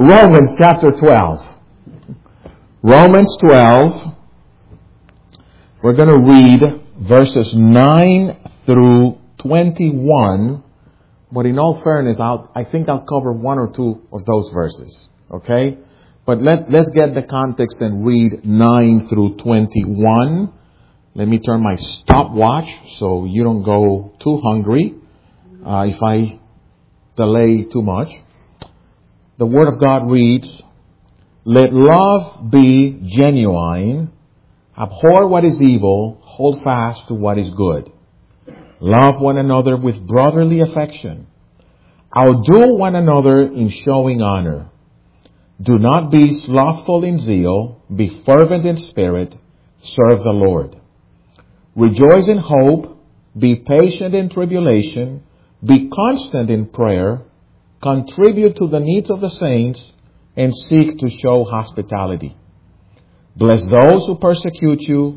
Romans chapter 12. Romans 12. We're going to read verses 9 through 21. But in all fairness, I think I'll cover one or two of those verses. Okay? But let's get the context and read 9 through 21. Let me turn my stopwatch so you don't go too hungry if I delay too much. The Word of God reads, "Let love be genuine. Abhor what is evil. Hold fast to what is good. Love one another with brotherly affection. Outdo one another in showing honor. Do not be slothful in zeal. Be fervent in spirit. Serve the Lord. Rejoice in hope. Be patient in tribulation. Be constant in prayer. Contribute to the needs of the saints, and seek to show hospitality. Bless those who persecute you.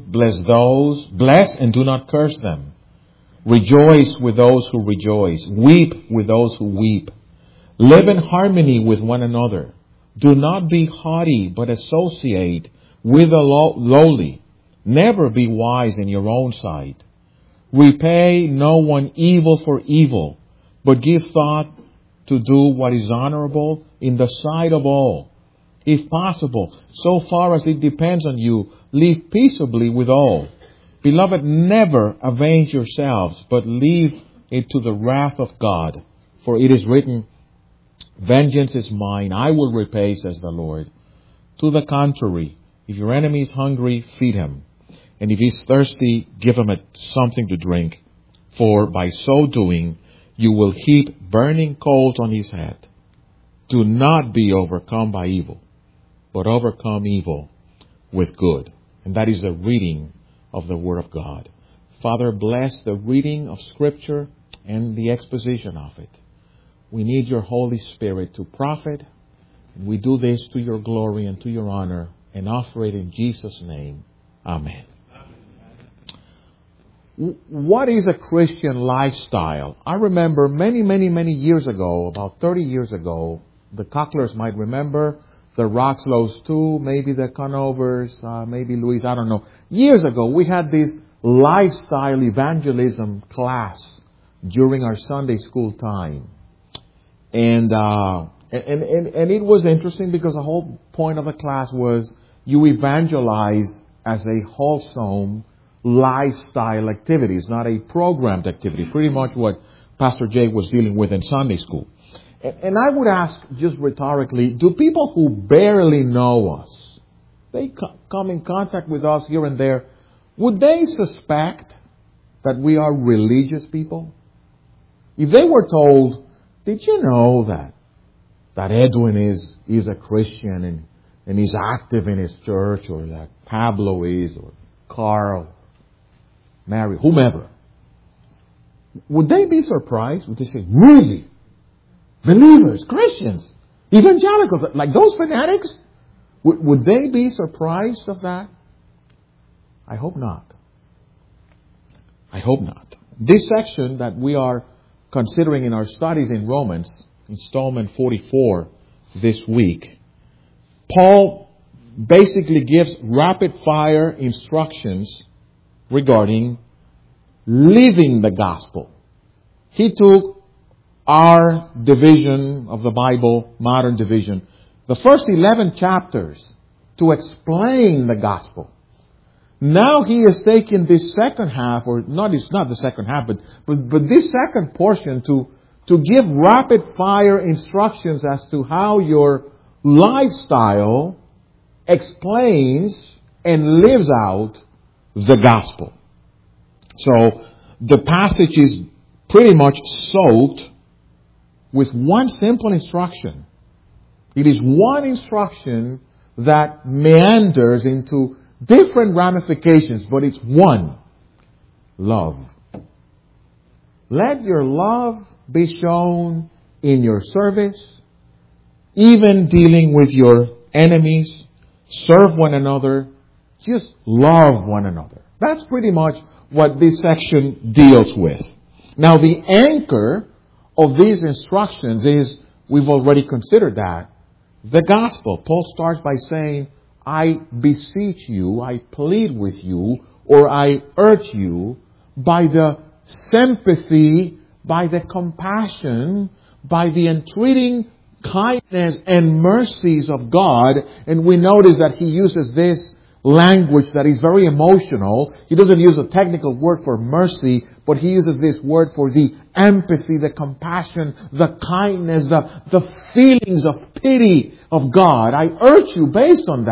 Bless and do not curse them. Rejoice with those who rejoice. Weep with those who weep. Live in harmony with one another. Do not be haughty, but associate with the lowly. Never be wise in your own sight. Repay no one evil for evil, but give thought to do what is honorable in the sight of all. If possible, so far as it depends on you, live peaceably with all. Beloved, never avenge yourselves, but leave it to the wrath of God. For it is written, 'Vengeance is mine, I will repay,' says the Lord. To the contrary, if your enemy is hungry, feed him. And if he's thirsty, give him something to drink. For by so doing, you will heap burning coals on his head. Do not be overcome by evil, but overcome evil with good." And that is the reading of the Word of God. Father, bless the reading of Scripture and the exposition of it. We need your Holy Spirit to profit. We do this to your glory and to your honor, and offer it in Jesus' name. Amen. What is a Christian lifestyle? I remember many years ago, about 30 years ago, the Cocklers might remember, the Roxlows too, maybe the Conovers, maybe Louise, I don't know. Years ago, we had this lifestyle evangelism class during our Sunday school time. And it was interesting because the whole point of the class was you evangelize as a wholesome lifestyle activity. It's not a programmed activity. Pretty much what Pastor Jay was dealing with in Sunday school. And I would ask just rhetorically, do people who barely know us, they come in contact with us here and there, would they suspect that we are religious people? If they were told, did you know that Edwin is a Christian and he's active in his church, or that Pablo is, or Carl, Mary, whomever, would they be surprised? Would they say, really? Believers, Christians, evangelicals, like those fanatics? Would they be surprised of that? I hope not. I hope not. This section that we are considering in our studies in Romans, installment 44 this week, Paul basically gives rapid fire instructions regarding living the gospel. He took our division of the Bible, modern division, the first 11 chapters to explain the gospel. Now he has taken this second half, or it's not the second half, but this second portion to give rapid fire instructions as to how your lifestyle explains and lives out the gospel. So the passage is pretty much soaked with one simple instruction. It is one instruction that meanders into different ramifications, but it's one. Love. Let your love be shown in your service, even dealing with your enemies. Serve one another. Just love one another. That's pretty much what this section deals with. Now, the anchor of these instructions is, we've already considered that, the gospel. Paul starts by saying, I beseech you, I plead with you, or I urge you by the sympathy, by the compassion, by the entreating kindness and mercies of God. And we notice that he uses this language that is very emotional. He doesn't use a technical word for mercy, but he uses this word for the empathy, the compassion, the kindness, the feelings of pity of God. I urge you, based on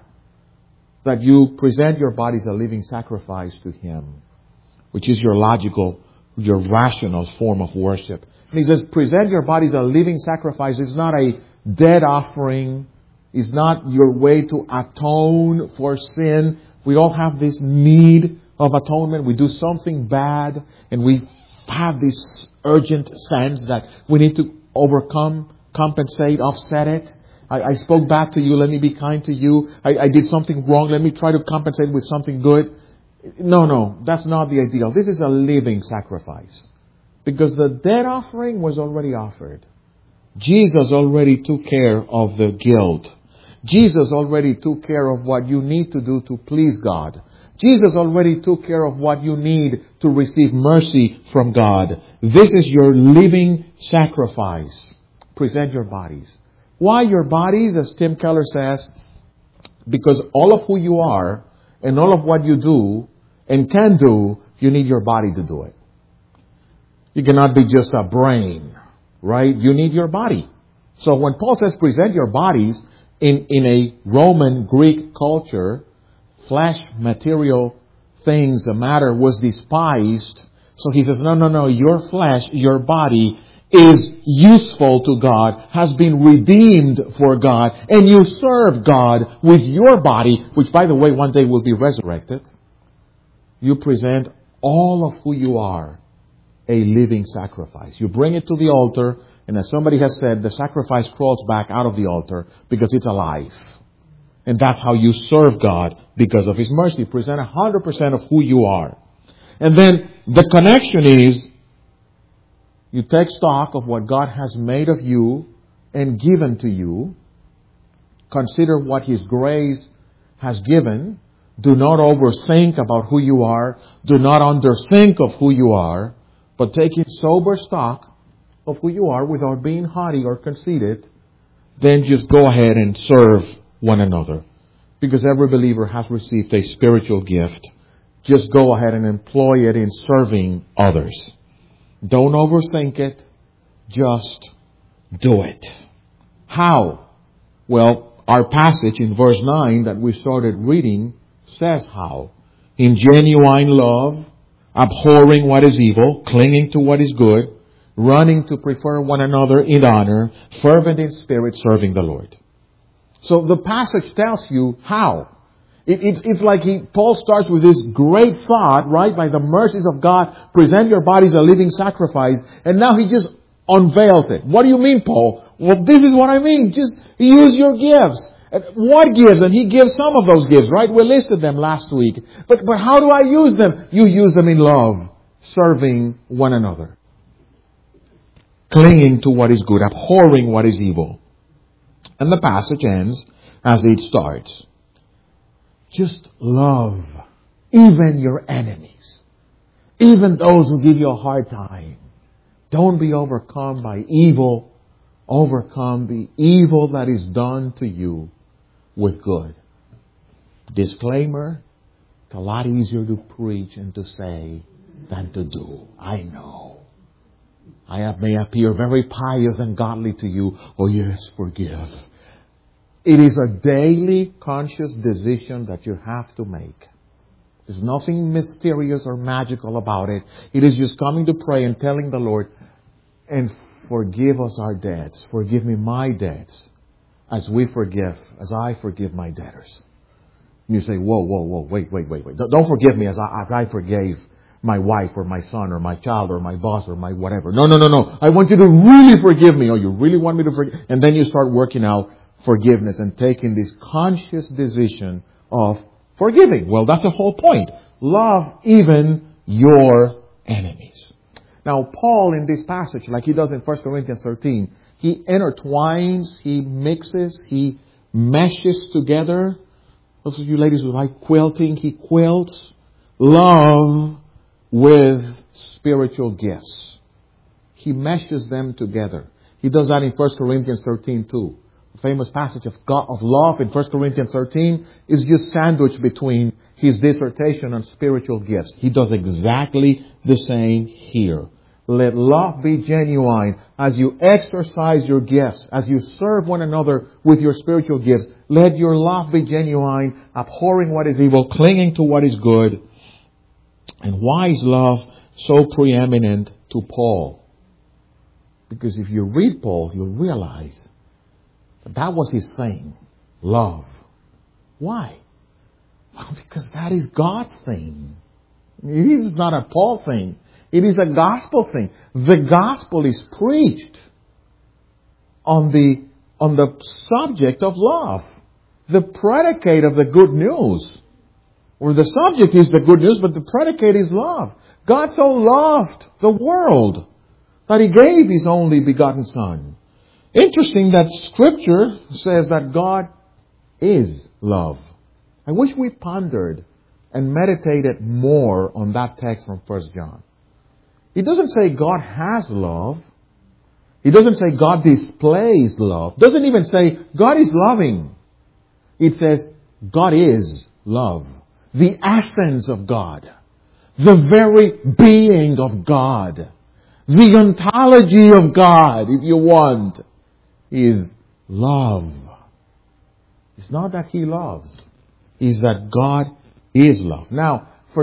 that you present your bodies a living sacrifice to Him, which is your logical, your rational form of worship. And he says, present your bodies a living sacrifice. It's not a dead offering. It's not your way to atone for sin. We all have this need of atonement. We do something bad and we have this urgent sense that we need to overcome, compensate, offset it. I spoke bad to you. Let me be kind to you. I did something wrong. Let me try to compensate with something good. No, that's not the ideal. This is a living sacrifice. Because the dead offering was already offered. Jesus already took care of the guilt. Jesus already took care of what you need to do to please God. Jesus already took care of what you need to receive mercy from God. This is your living sacrifice. Present your bodies. Why your bodies? As Tim Keller says, because all of who you are and all of what you do and can do, you need your body to do it. You cannot be just a brain, right? You need your body. So when Paul says present your bodies, in a Roman Greek culture, flesh, material things, the matter was despised. So he says, no, your flesh, your body is useful to God, has been redeemed for God, and you serve God with your body, which by the way, one day will be resurrected. You present all of who you are a living sacrifice. You bring it to the altar, and as somebody has said, the sacrifice crawls back out of the altar because it's alive. And that's how you serve God because of His mercy. Present 100% of who you are. And then the connection is, you take stock of what God has made of you and given to you. Consider what His grace has given. Do not overthink about who you are. Do not underthink of who you are. But taking sober stock of who you are without being haughty or conceited, then just go ahead and serve one another. Because every believer has received a spiritual gift. Just go ahead and employ it in serving others. Don't overthink it. Just do it. How? Well, our passage in verse 9 that we started reading says how. In genuine love, abhorring what is evil, clinging to what is good, running to prefer one another in honor, fervent in spirit, serving the Lord. So the passage tells you how. It's like Paul starts with this great thought, right? By the mercies of God, present your bodies a living sacrifice. And now he just unveils it. What do you mean, Paul? Well, this is what I mean. Just use your gifts. What gifts? And he gives some of those gifts, right? We listed them last week. But how do I use them? You use them in love, serving one another. Clinging to what is good, abhorring what is evil. And the passage ends as it starts. Just love even your enemies. Even those who give you a hard time. Don't be overcome by evil. Overcome the evil that is done to you with good. Disclaimer, it's a lot easier to preach and to say than to do. I know. I may appear very pious and godly to you. Oh yes, forgive. It is a daily conscious decision that you have to make. There's nothing mysterious or magical about it. It is just coming to pray and telling the Lord, and forgive us our debts. Forgive me my debts as I forgive my debtors. And you say, whoa, wait. Don't forgive me as I forgave my wife or my son or my child or my boss or my whatever. No. I want you to really forgive me. Oh, you really want me to forgive? And then you start working out forgiveness and taking this conscious decision of forgiving. Well, that's the whole point. Love even your enemies. Now, Paul in this passage, like he does in 1 Corinthians 13, He intertwines, He mixes, He meshes together. Those of you ladies who like quilting, He quilts love with spiritual gifts. He meshes them together. He does that in 1 Corinthians 13 too. The famous passage of love in 1 Corinthians 13 is just sandwiched between his dissertation on spiritual gifts. He does exactly the same here. Let love be genuine. As you exercise your gifts, as you serve one another with your spiritual gifts, let your love be genuine, abhorring what is evil, clinging to what is good. And why is love so preeminent to Paul? Because if you read Paul, you'll realize that was his thing. Love. Why? Well, because that is God's thing. It is not a Paul thing. It is a gospel thing. The gospel is preached on the subject of love. The predicate of the good news. Or the subject is the good news, but the predicate is love. God so loved the world that He gave His only begotten Son. Interesting that Scripture says that God is love. I wish we pondered and meditated more on that text from 1 John. It doesn't say God has love. It doesn't say God displays love. It doesn't even say God is loving. It says God is love. The essence of God. The very being of God. The ontology of God, if you want, is love. It's not that He loves. It's that God is love. Now, for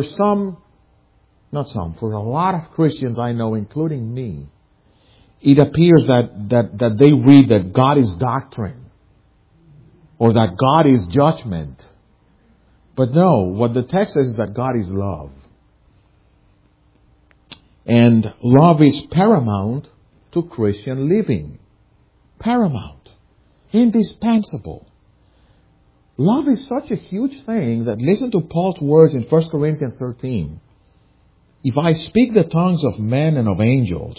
a lot of Christians I know, including me, it appears that they read that God is doctrine. Or that God is judgment. But no, what the text says is that God is love. And love is paramount to Christian living. Paramount. Indispensable. Love is such a huge thing that listen to Paul's words in 1 Corinthians 13. If I speak the tongues of men and of angels,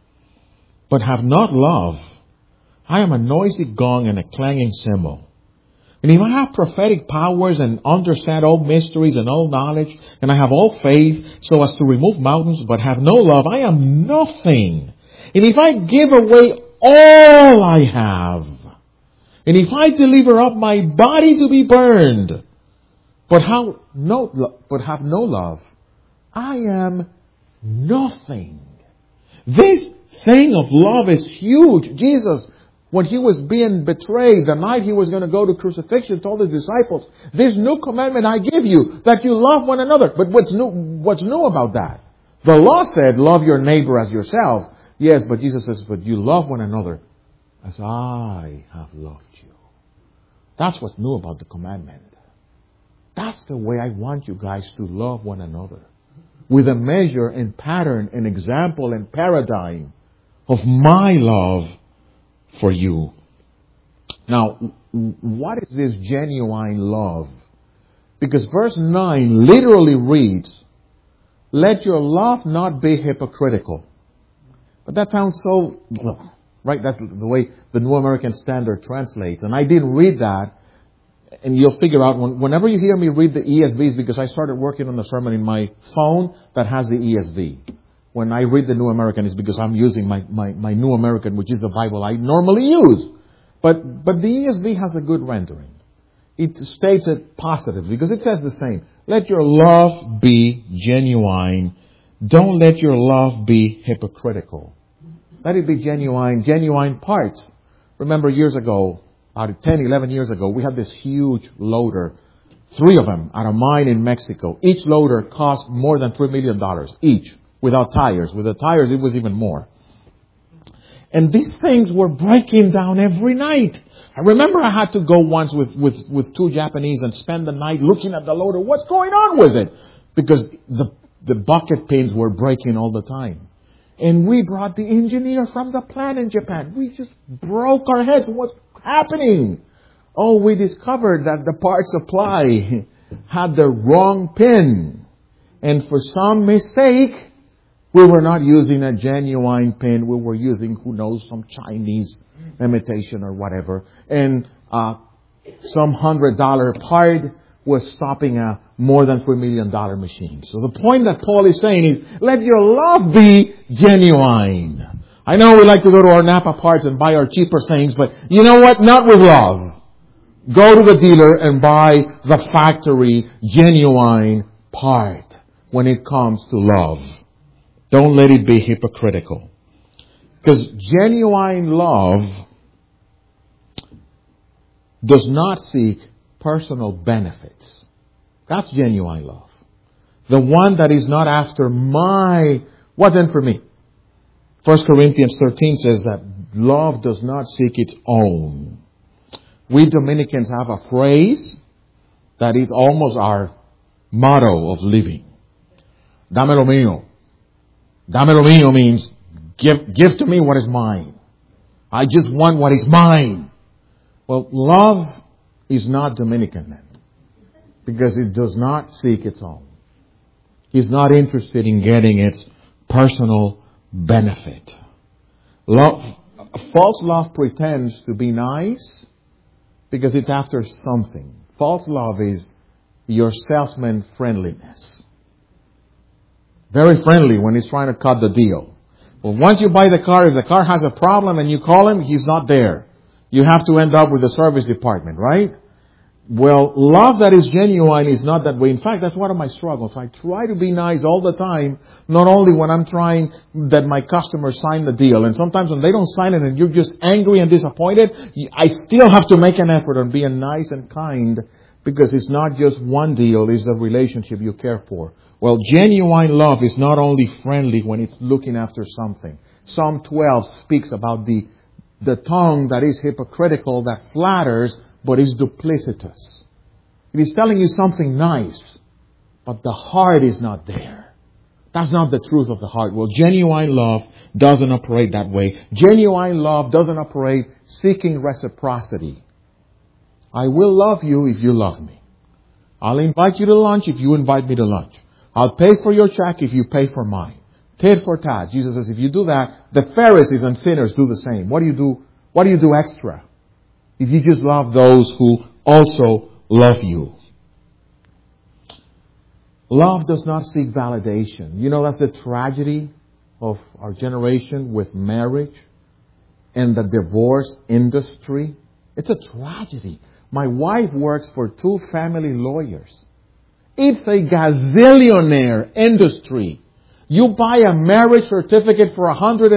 but have not love, I am a noisy gong and a clanging cymbal. And if I have prophetic powers and understand all mysteries and all knowledge, and I have all faith so as to remove mountains, but have no love, I am nothing. And if I give away all I have, and if I deliver up my body to be burned, but have no love, I am nothing. This thing of love is huge. Jesus, when He was being betrayed, the night He was going to go to crucifixion, told His disciples, this new commandment I give you, that you love one another. But what's new about that? The law said, love your neighbor as yourself. Yes, but Jesus says, but you love one another as I have loved you. That's what's new about the commandment. That's the way I want you guys to love one another. With a measure and pattern and example and paradigm of my love for you. Now, what is this genuine love? Because verse 9 literally reads, let your love not be hypocritical. But that sounds so, right? That's the way the New American Standard translates. And I didn't read that. And you'll figure out, whenever you hear me read the ESVs, because I started working on the sermon in my phone that has the ESV. When I read the New American, it's because I'm using my New American, which is the Bible I normally use. But the ESV has a good rendering. It states it positively because it says the same. Let your love be genuine. Don't let your love be hypocritical. Let it be genuine parts. Remember years ago, about 10, 11 years ago, we had this huge loader, 3 of them, at a mine in Mexico. Each loader cost more than $3 million each, without tires. With the tires, it was even more. And these things were breaking down every night. I remember I had to go once with 2 Japanese and spend the night looking at the loader. What's going on with it? Because the bucket pins were breaking all the time. And we brought the engineer from the plant in Japan. We just broke our heads. What's happening? Oh, we discovered that the part supply had the wrong pin. And for some mistake, we were not using a genuine pin. We were using, who knows, some Chinese imitation or whatever. And some $100 part was stopping a more than $3 million machine. So the point that Paul is saying is, let your love be genuine. I know we like to go to our Napa parts and buy our cheaper things, but you know what? Not with love. Go to the dealer and buy the factory genuine part when it comes to love. Don't let it be hypocritical. Because genuine love does not seek personal benefits. That's genuine love. The one that is not after what's in for me. 1 Corinthians 13 says that love does not seek its own. We Dominicans have a phrase that is almost our motto of living. Dame lo mío. Dame lo mío means give to me what is mine. I just want what is mine. Well, love is not Dominican then, because it does not seek its own. He's not interested in getting its personal benefit. False love pretends to be nice because it's after something. False love is your salesman friendliness. Very friendly when he's trying to cut the deal. But once you buy the car, if the car has a problem and you call him, he's not there. You have to end up with the service department, right? Well, love that is genuine is not that way. In fact, that's one of my struggles. I try to be nice all the time, not only when I'm trying that my customers sign the deal. And sometimes when they don't sign it and you're just angry and disappointed, I still have to make an effort on being nice and kind, because it's not just one deal, it's a relationship you care for. Well, genuine love is not only friendly when it's looking after something. Psalm 12 speaks about the tongue that is hypocritical, that flatters, but is duplicitous. It is telling you something nice, but the heart is not there. That's not the truth of the heart. Well, genuine love doesn't operate that way. Genuine love doesn't operate seeking reciprocity. I will love you if you love me. I'll invite you to lunch if you invite me to lunch. I'll pay for your check if you pay for mine. Tit for tat. Jesus says, if you do that, the Pharisees and sinners do the same. What do you do? What do you do extra? If you just love those who also love you. Love does not seek validation. You know, that's the tragedy of our generation with marriage and the divorce industry. It's a tragedy. My wife works for 2 family lawyers. It's a gazillionaire industry. You buy a marriage certificate for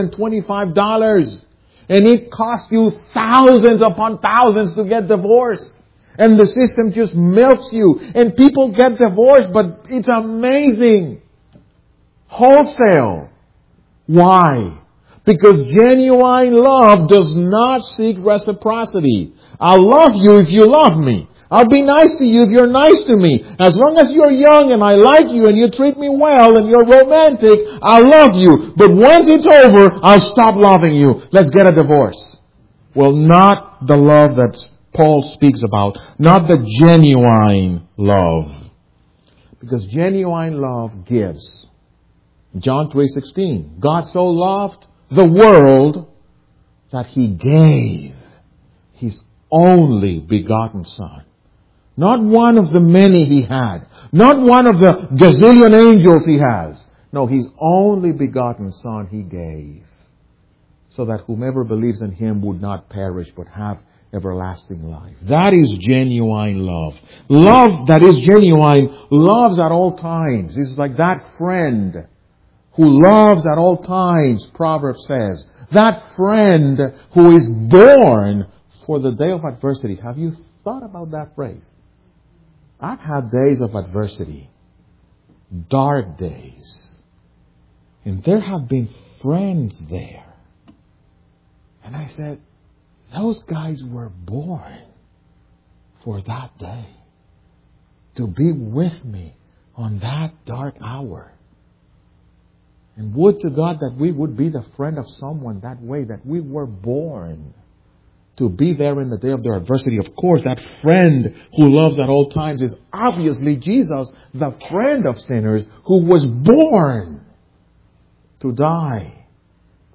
$125. And it costs you thousands upon thousands to get divorced. And the system just milks you. And people get divorced, but it's amazing. Wholesale. Why? Because genuine love does not seek reciprocity. I'll love you if you love me. I'll be nice to you if you're nice to me. As long as you're young and I like you and you treat me well and you're romantic, I'll love you. But once it's over, I'll stop loving you. Let's get a divorce. Well, not the love that Paul speaks about. Not the genuine love. Because genuine love gives. John 3:16. God so loved the world that He gave His only begotten Son. Not one of the many He had. Not one of the gazillion angels He has. No, His only begotten Son He gave. So that whomever believes in Him would not perish but have everlasting life. That is genuine love. Love that is genuine loves at all times. It's like that friend who loves at all times, Proverbs says. That friend who is born for the day of adversity. Have you thought about that phrase? I've had days of adversity, dark days, and there have been friends there. And I said, those guys were born for that day, to be with me on that dark hour. And would to God that we would be the friend of someone that way, that we were born to be there in the day of their adversity. Of course, that friend who loves at all times is obviously Jesus, the friend of sinners who was born to die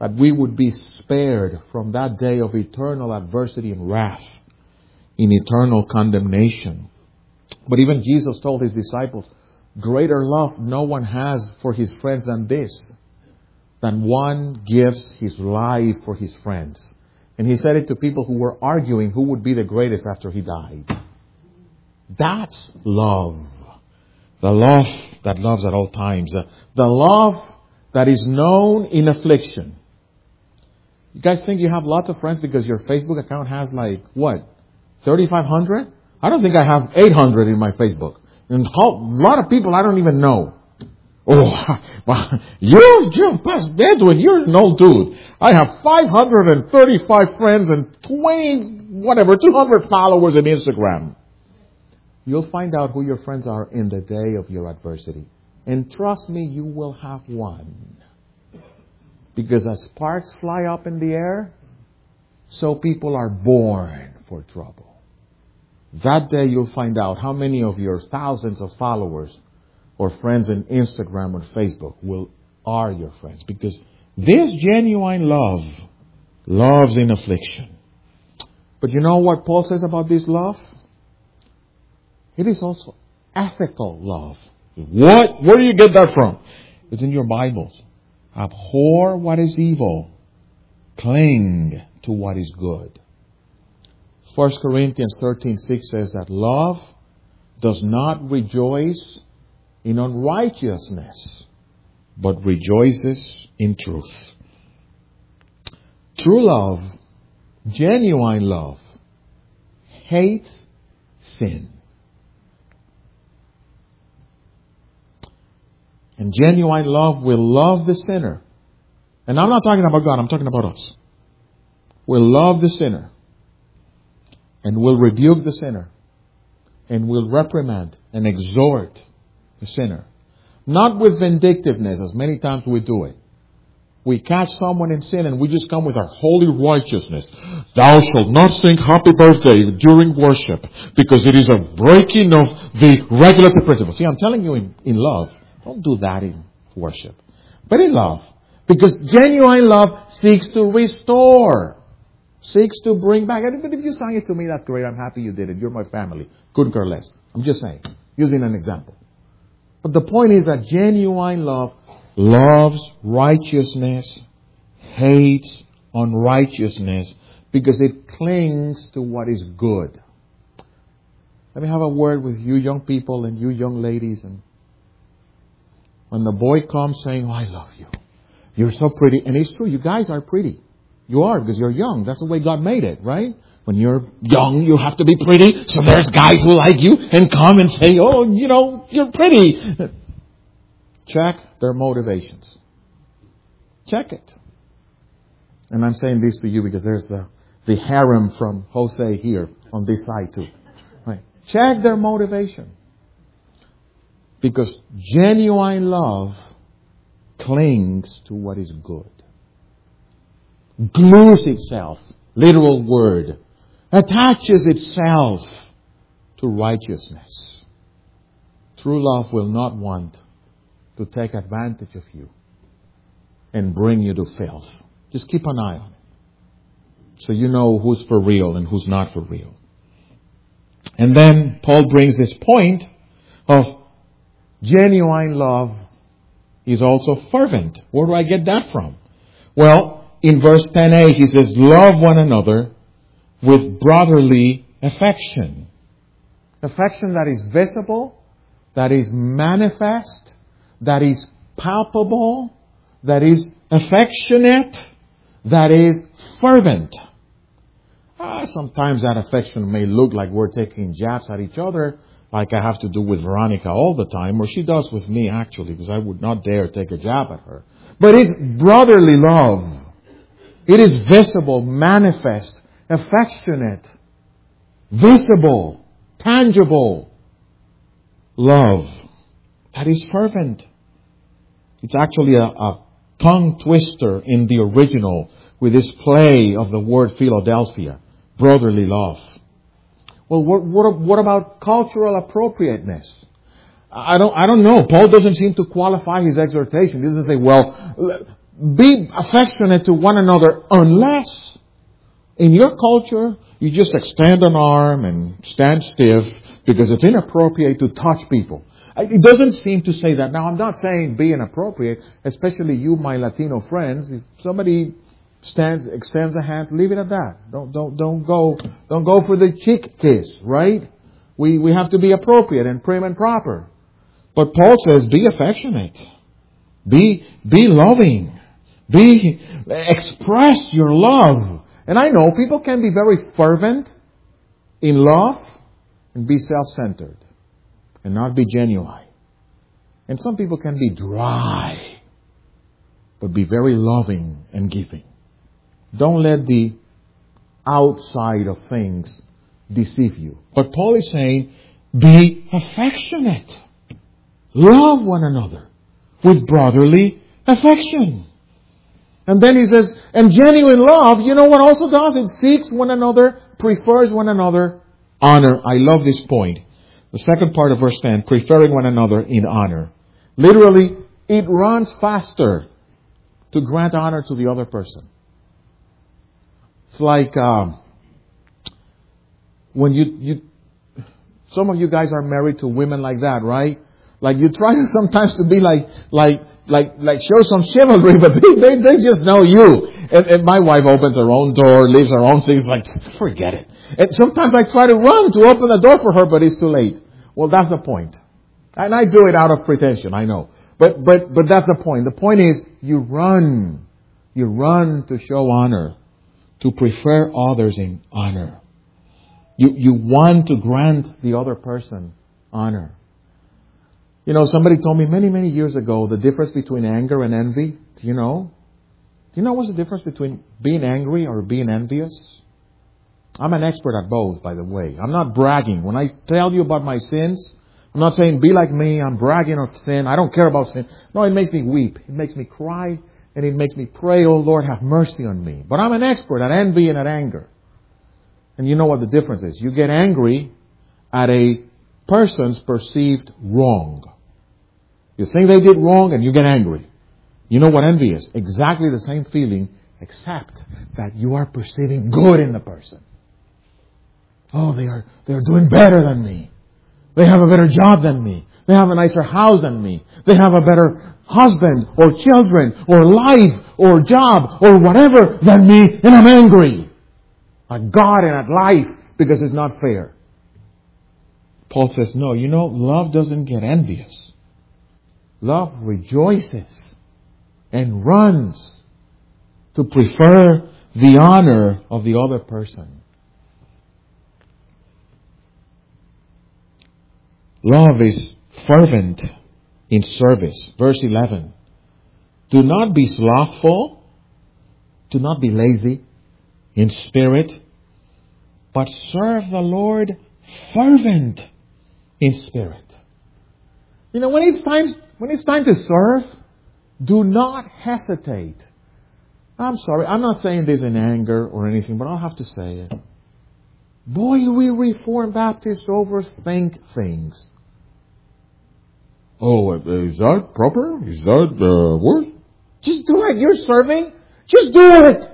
that we would be spared from that day of eternal adversity and wrath, in eternal condemnation. But even Jesus told His disciples, greater love no one has for his friends than this, than one gives his life for his friends. And He said it to people who were arguing who would be the greatest after He died. That's love. The love that loves at all times. The love that is known in affliction. You guys think you have lots of friends because your Facebook account has 3,500? I don't think I have 800 in my Facebook. And a lot of people I don't even know. Oh, you're past Edwin, you're an old dude. I have 535 friends and 200 followers on Instagram. You'll find out who your friends are in the day of your adversity. And trust me, you will have one. Because as sparks fly up in the air, so people are born for trouble. That day you'll find out how many of your thousands of followers or friends on Instagram or Facebook are your friends. Because this genuine love loves in affliction. But you know what Paul says about this love? It is also ethical love. What? Where do you get that from? It's in your Bibles. Abhor what is evil. Cling to what is good. 1 Corinthians 13:6 says that love does not rejoice in unrighteousness, but rejoices in truth. True love, genuine love, hates sin. And genuine love will love the sinner. And I'm not talking about God, I'm talking about us. Will love the sinner. And will rebuke the sinner. And will reprimand and exhort the sinner. Not with vindictiveness, as many times we do it. We catch someone in sin and we just come with our holy righteousness. Thou shalt not sing happy birthday during worship, because it is a breaking of the regulatory principle. See, I'm telling you in love. Don't do that in worship. But in love. Because genuine love seeks to restore. Seeks to bring back. But if you sang it to me, that's great. I'm happy you did it. You're my family. Couldn't care less. I'm just saying. Using an example. But the point is that genuine love loves righteousness, hates unrighteousness, because it clings to what is good. Let me have a word with you young people and you young ladies. And when the boy comes saying, "Oh, I love you. You're so pretty." And it's true, you guys are pretty. You are, because you're young. That's the way God made it, right? When you're young, you have to be pretty. So there's guys who like you and come and say, "Oh, you're pretty." Check their motivations. Check it. And I'm saying this to you because there's the harem from Jose here on this side too. Right. Check their motivation. Because genuine love clings to what is good. Glues itself, literal word, attaches itself to righteousness. True love will not want to take advantage of you and bring you to filth. Just keep an eye on it, so you know who's for real and who's not for real. And then Paul brings this point of genuine love is also fervent. Where do I get that from? Well, in verse 10a, he says, love one another with brotherly affection. Affection that is visible, that is manifest, that is palpable, that is affectionate, that is fervent. Sometimes that affection may look like we're taking jabs at each other, like I have to do with Veronica all the time, or she does with me actually, because I would not dare take a jab at her. But it's brotherly love. It is visible, manifest, affectionate, visible, tangible love that is fervent. It's actually a tongue twister in the original with this play of the word Philadelphia, brotherly love. Well, what about cultural appropriateness? I don't know. Paul doesn't seem to qualify his exhortation. He doesn't say, well, be affectionate to one another unless in your culture you just extend an arm and stand stiff because it's inappropriate to touch people. It doesn't seem to say that. Now, I'm not saying be inappropriate, especially you, my Latino friends. If somebody extends a hand, leave it at that. Don't go for the cheek kiss, right? We have to be appropriate and prim and proper. But Paul says, be affectionate. Be loving. Express your love. And I know people can be very fervent in love and be self-centered and not be genuine. And some people can be dry but be very loving and giving. Don't let the outside of things deceive you. But Paul is saying, be affectionate. Love one another with brotherly affection. And then he says, and genuine love, you know what also does? It seeks one another, prefers one another, honor. I love this point. The second part of verse 10, preferring one another in honor. Literally, it runs faster to grant honor to the other person. It's like when some of you guys are married to women like that, right? Like you try to sometimes to be like show some chivalry, but they just know you. And my wife opens her own door, leaves her own things, like, forget it. And sometimes I try to run to open the door for her, but it's too late. Well, that's the point. And I do it out of pretension, I know. But that's the point. The point is, you run to show honor, to prefer others in honor. You want to grant the other person honor. You know, somebody told me many, many years ago the difference between anger and envy. Do you know? Do you know what's the difference between being angry or being envious? I'm an expert at both, by the way. I'm not bragging. When I tell you about my sins, I'm not saying be like me, I'm bragging of sin. I don't care about sin. No, it makes me weep. It makes me cry. And it makes me pray, oh Lord, have mercy on me. But I'm an expert at envy and at anger. And you know what the difference is. You get angry at a person's perceived wrong. You think they did wrong and you get angry. You know what envy is? Exactly the same feeling, except that you are perceiving good in the person. Oh, they are doing better than me. They have a better job than me. They have a nicer house than me. They have a better husband or children or life or job or whatever than me, and I'm angry at God and at life because it's not fair. Paul says, no, you know, love doesn't get envious. Love rejoices and runs to prefer the honor of the other person. Love is fervent in service. Verse 11. Do not be slothful. Do not be lazy in spirit, but serve the Lord fervent in spirit. You know, when it's time to serve, do not hesitate. I'm sorry, I'm not saying this in anger or anything, but I'll have to say it. Boy, we Reformed Baptists overthink things. Oh, is that proper? Is that worth? Just do it. You're serving. Just do it.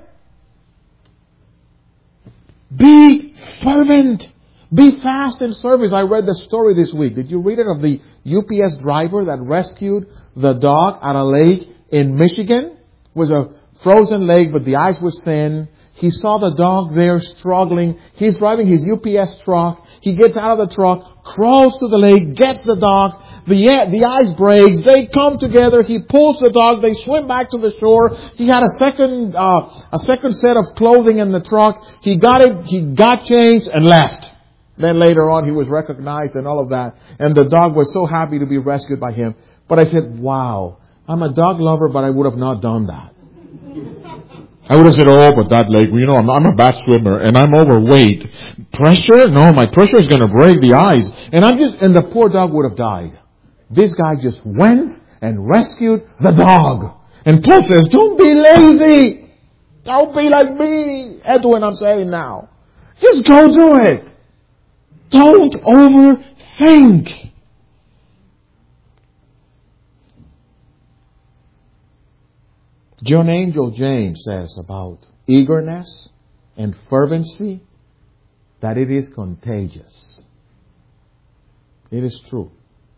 Be fervent. Be fast in service. I read the story this week. Did you read it of the UPS driver that rescued the dog at a lake in Michigan? It was a frozen lake, but the ice was thin. He saw the dog there struggling. He's driving his UPS truck. He gets out of the truck, crawls to the lake, gets the dog. The ice breaks. They come together. He pulls the dog. They swim back to the shore. He had a second set of clothing in the truck. He got it. He got changed and left. Then later on, he was recognized and all of that. And the dog was so happy to be rescued by him. But I said, wow, I'm a dog lover, but I would have not done that. I would have said, oh, but that lake, you know, I'm a bad swimmer and I'm overweight. Pressure? No, my pressure is going to break the ice. And the poor dog would have died. This guy just went and rescued the dog. And Paul says, don't be lazy. Don't be like me. Edwin, I'm saying now. Just go do it. Don't overthink. John Angel James says about eagerness and fervency that it is contagious. It is true.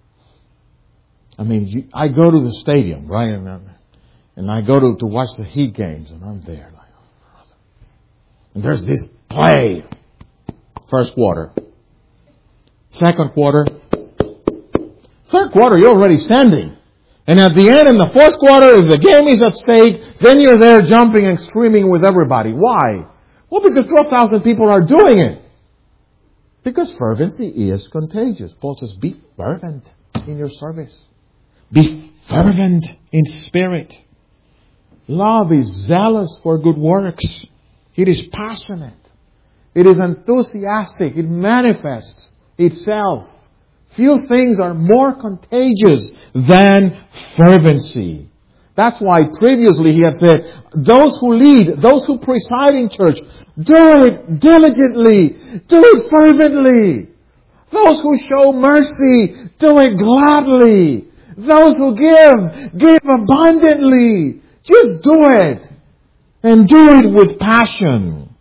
I mean, I go to the stadium, right? And I go to watch the Heat games, and I'm there. Like, oh, brother. And there's this play. First quarter. Second quarter. Third quarter, you're already standing. And at the end, in the fourth quarter, if the game is at stake, then you're there jumping and screaming with everybody. Why? Well, because 12,000 people are doing it. Because fervency is contagious. Paul says, be fervent in your service. Be fervent in spirit. Love is zealous for good works. It is passionate. It is enthusiastic. It manifests itself. Few things are more contagious than fervency. That's why previously he had said, those who lead, those who preside in church, do it diligently, do it fervently. Those who show mercy, do it gladly. Those who give abundantly. Just do it. And do it with passion.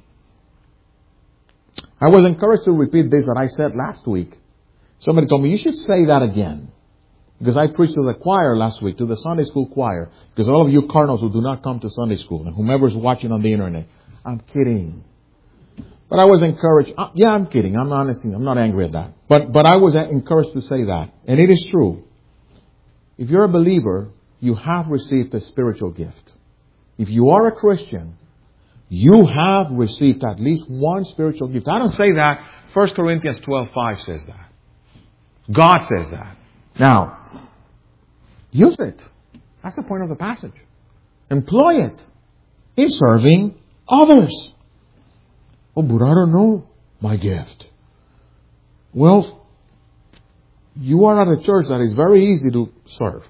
I was encouraged to repeat this that I said last week. Somebody told me, you should say that again. Because I preached to the choir last week, to the Sunday school choir. Because all of you Cardinals who do not come to Sunday school, and whomever's watching on the internet, I'm kidding. But I was encouraged. Yeah, I'm kidding. I'm not angry at that. But I was encouraged to say that. And it is true. If you're a believer, you have received a spiritual gift. If you are a Christian, you have received at least one spiritual gift. I don't say that. 1 Corinthians 12:5 says that. God says that. Now, use it. That's the point of the passage. Employ it in serving others. Oh, but I don't know my gift. Well, you are at a church that is very easy to serve.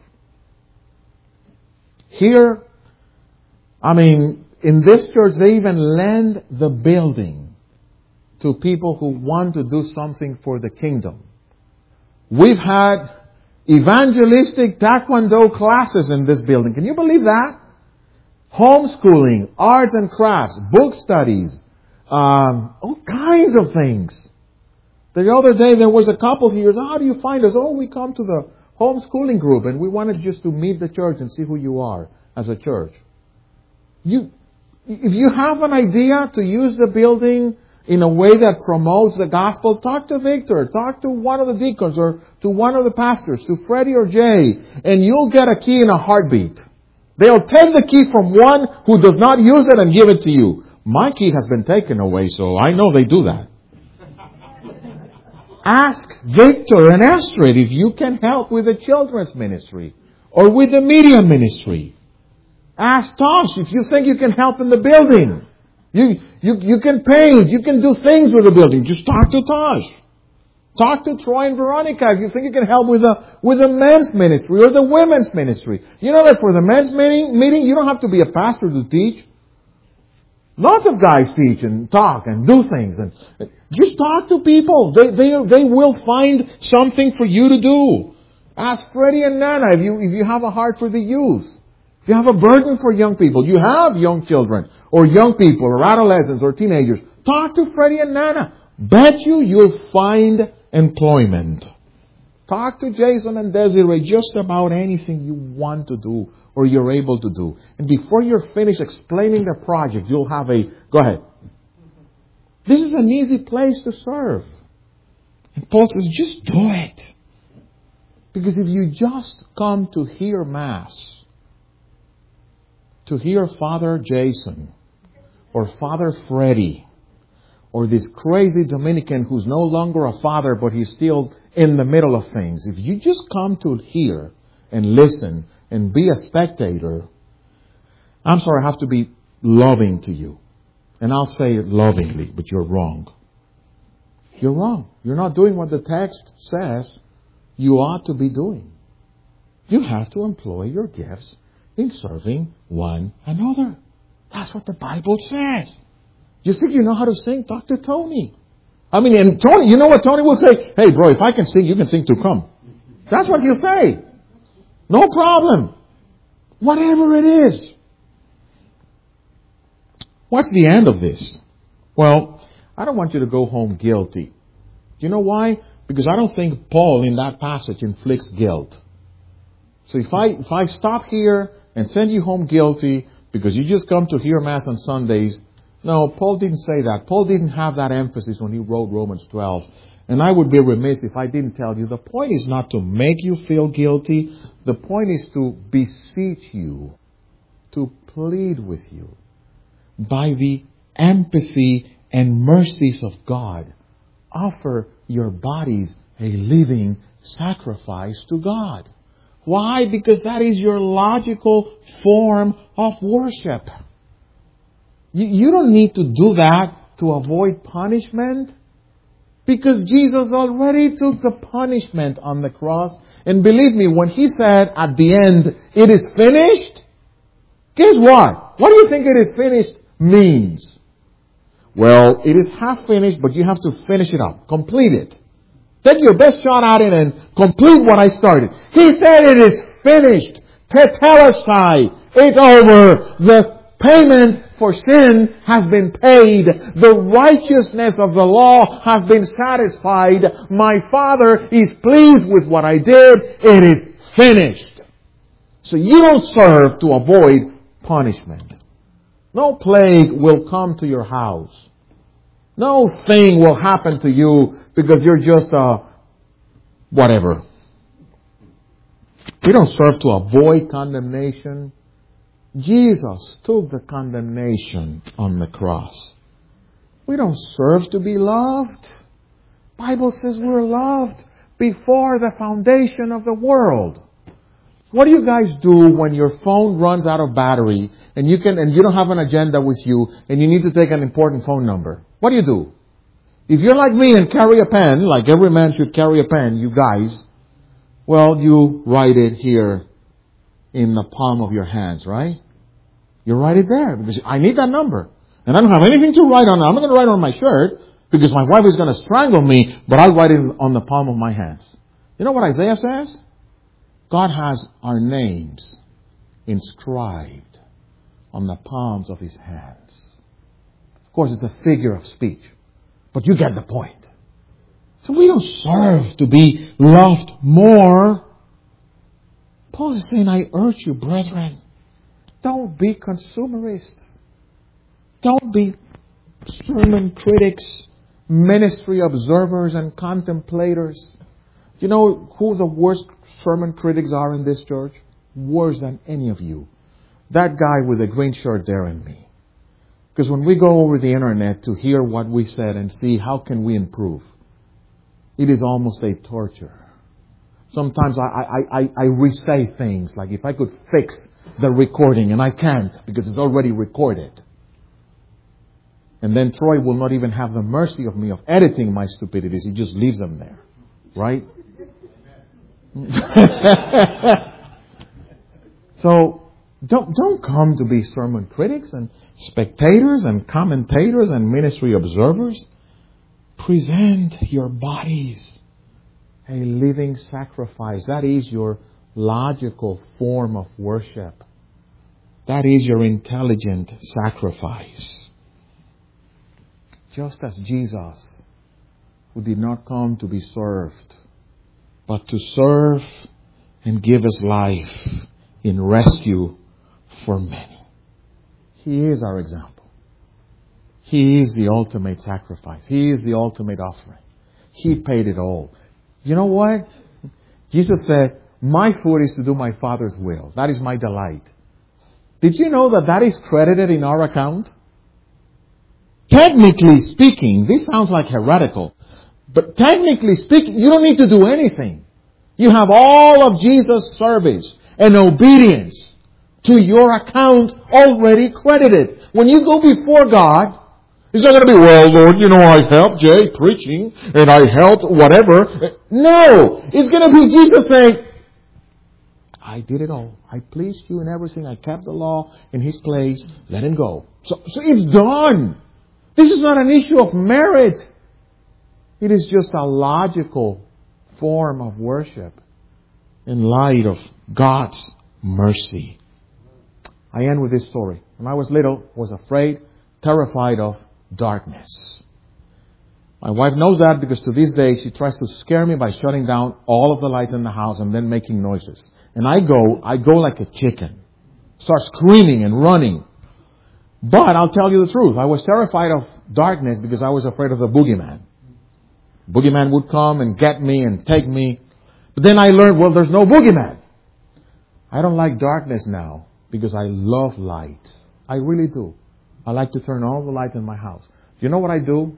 Here, in this church, they even lend the building to people who want to do something for the kingdom. We've had evangelistic taekwondo classes in this building. Can you believe that? Homeschooling, arts and crafts, book studies, all kinds of things. The other day there was a couple here. How do you find us? Oh, we come to the homeschooling group and we wanted just to meet the church and see who you are as a church. If you have an idea to use the building in a way that promotes the gospel, talk to Victor, talk to one of the deacons or to one of the pastors, to Freddie or Jay, and you'll get a key in a heartbeat. They'll take the key from one who does not use it and give it to you. My key has been taken away, so I know they do that. Ask Victor and Astrid if you can help with the children's ministry or with the media ministry. Ask Tosh if you think you can help in the building. You can paint. You can do things with the building. Just talk to Tosh. Talk to Troy and Veronica if you think you can help with the men's ministry or the women's ministry. You know that for the men's meeting, you don't have to be a pastor to teach. Lots of guys teach and talk and do things. And just talk to people. They will find something for you to do. Ask Freddie and Nana if you have a heart for the youth. If you have a burden for young people, you have young children or young people or adolescents or teenagers, talk to Freddie and Nana. Bet you'll find employment. Talk to Jason and Desiree just about anything you want to do or you're able to do. And before you're finished explaining the project, you'll have go ahead. This is an easy place to serve. And Paul says, just do it. Because if you just come to hear Mass, to hear Father Jason or Father Freddie or this crazy Dominican who's no longer a father but he's still in the middle of things. If you just come to hear and listen and be a spectator, I'm sorry, I have to be loving to you. And I'll say it lovingly, but you're wrong. You're wrong. You're not doing what the text says you ought to be doing. You have to employ your gifts in serving one another. That's what the Bible says. You think you know how to sing? Talk to Tony. And Tony, you know what Tony will say? Hey, bro, if I can sing, you can sing too. Come. That's what he'll say. No problem. Whatever it is. What's the end of this? Well, I don't want you to go home guilty. Do you know why? Because I don't think Paul in that passage inflicts guilt. So if I stop here and send you home guilty because you just come to hear Mass on Sundays, no, Paul didn't say that. Paul didn't have that emphasis when he wrote Romans 12. And I would be remiss if I didn't tell you, the point is not to make you feel guilty. The point is to beseech you, to plead with you by the empathy and mercies of God. Offer your bodies a living sacrifice to God. Why? Because that is your logical form of worship. You don't need to do that to avoid punishment, because Jesus already took the punishment on the cross. And believe me, when He said at the end, it is finished, guess what? What do you think it is finished means? Well, it is half finished, but you have to finish it up. Complete it. Take your best shot at it and complete what I started. He said it is finished. Tetelestai. It's over. The payment for sin has been paid. The righteousness of the law has been satisfied. My Father is pleased with what I did. It is finished. So you don't serve to avoid punishment. No plague will come to your house. No thing will happen to you because you're just whatever. We don't serve to avoid condemnation. Jesus took the condemnation on the cross. We don't serve to be loved. The Bible says we're loved before the foundation of the world. What do you guys do when your phone runs out of battery and you don't have an agenda with you and you need to take an important phone number? What do you do? If you're like me and carry a pen, like every man should carry a pen, you guys, well, you write it here in the palm of your hands, right? You write it there because I need that number. And I don't have anything to write on. I'm not going to write on my shirt because my wife is going to strangle me, but I'll write it on the palm of my hands. You know what Isaiah says? God has our names inscribed on the palms of His hands. Of course, it's a figure of speech, but you get the point. So we don't serve to be loved more. Paul is saying, I urge you, brethren, don't be consumerists. Don't be sermon critics, ministry observers, and contemplators. Do you know who the worst sermon critics are in this church? Worse than any of you. That guy with the green shirt there and me. Because when we go over the internet to hear what we said and see how can we improve, it is almost a torture. Sometimes I re-say things like if I could fix the recording, and I can't because it's already recorded. And then Troy will not even have the mercy of me of editing my stupidities. He just leaves them there. Right? So don't come to be sermon critics and spectators and commentators and ministry observers. Present your bodies a living sacrifice. That is your logical form of worship. That is your intelligent sacrifice. Just as Jesus, who did not come to be served, but to serve and give His life in rescue for many. He is our example. He is the ultimate sacrifice. He is the ultimate offering. He paid it all. You know what? Jesus said, my food is to do my Father's will. That is my delight. Did you know that is credited in our account? Technically speaking, this sounds like heretical. But technically speaking, you don't need to do anything. You have all of Jesus' service and obedience to your account already credited. When you go before God, it's not going to be, well, Lord, I helped Jay preaching and I helped whatever. No! It's going to be Jesus saying, I did it all. I pleased you in everything. I kept the law in His place. Let Him go. So it's done. This is not an issue of merit. It is just a logical form of worship in light of God's mercy. I end with this story. When I was little, I was afraid terrified of darkness. My wife knows that because to this day she tries to scare me by shutting down all of the lights in the house and then making noises. And I go like a chicken. Start screaming and running. But I'll tell you the truth. I was terrified of darkness because I was afraid of the boogeyman. Boogeyman would come and get me and take me. But then I learned, well, there's no boogeyman. I don't like darkness now because I love light. I really do. I like to turn all the lights in my house. You know what I do?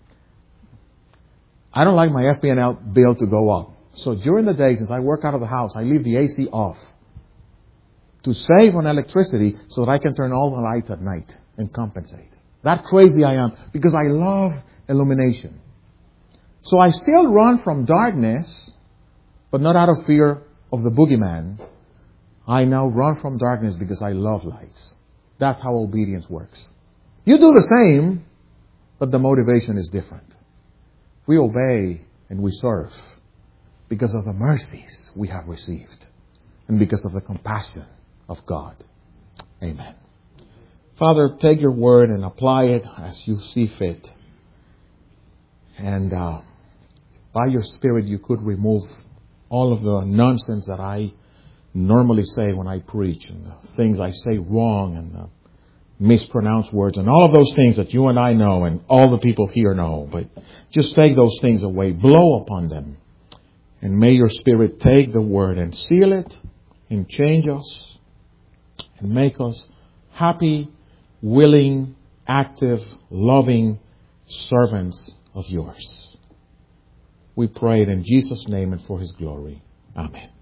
I don't like my FP&L bill to go up. So during the day, since I work out of the house, I leave the AC off to save on electricity so that I can turn all the lights at night and compensate. That crazy I am because I love illumination. So I still run from darkness, but not out of fear of the boogeyman. I now run from darkness because I love lights. That's how obedience works. You do the same, but the motivation is different. We obey and we serve because of the mercies we have received and because of the compassion of God. Amen. Father, take your word and apply it as you see fit. And by your Spirit, you could remove all of the nonsense that I normally say when I preach, and the things I say wrong, and the mispronounced words, and all of those things that you and I know, and all the people here know. But just take those things away. Blow upon them. And may your Spirit take the word and seal it and change us and make us happy, willing, active, loving servants of yours. We pray it in Jesus' name and for His glory. Amen.